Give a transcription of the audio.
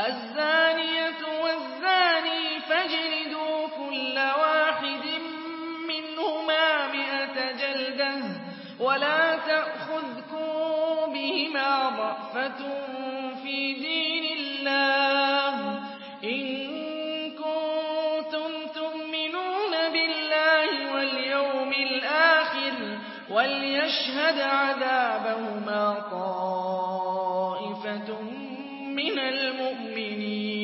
الزانية والزاني فاجلدوا كل واحد منهما 100 جلدة ولا تأخذكم بهما رأفة في دين الله إن كنتم تؤمنون بالله واليوم الآخر وليشهد عذابهما طائفة من المؤمنين